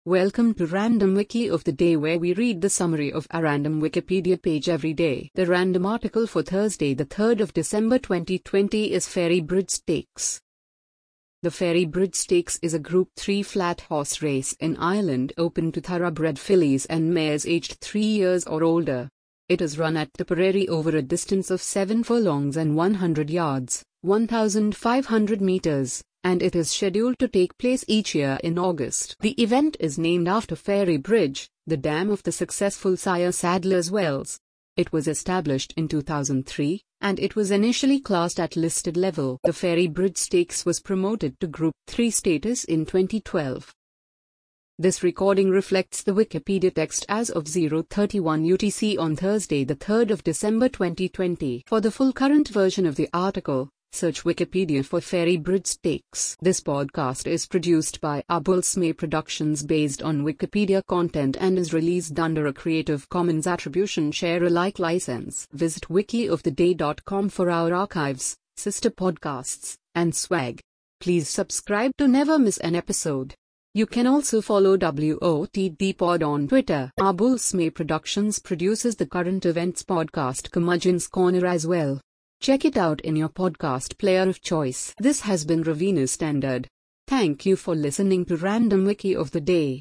Welcome to Random Wiki of the Day, where we read the summary of a random Wikipedia page every day. The random article for Thursday, the 3rd of December 2020 is Ferrybridge Stakes. The Ferrybridge Stakes is a Group 3 flat horse race in Ireland open to thoroughbred fillies and mares aged 3 years or older. It is run at Tipperary over a distance of 7 furlongs and 100 yards, 1,500 meters, and it is scheduled to take place each year in August. The event is named after Ferrybridge, the dam of the successful Sire Sadler's Wells. It was established in 2003, and it was initially classed at listed level. The Ferrybridge Stakes was promoted to Group 3 status in 2012. This recording reflects the Wikipedia text as of 0:31 UTC on Thursday, the 3rd of December 2020. For the full current version of the article, search Wikipedia for Ferrybridge Stakes. This podcast is produced by Abulsme Productions based on Wikipedia content and is released under a Creative Commons Attribution Share Alike license. Visit wikioftheday.com for our archives, sister podcasts, and swag. Please subscribe to never miss an episode. You can also follow WOTD Pod on Twitter. Abulsme Productions produces the Current Events podcast Curmudgeon's Corner as well. Check it out in your podcast player of choice. This has been Raveena Standard. Thank you for listening to Random Wiki of the Day.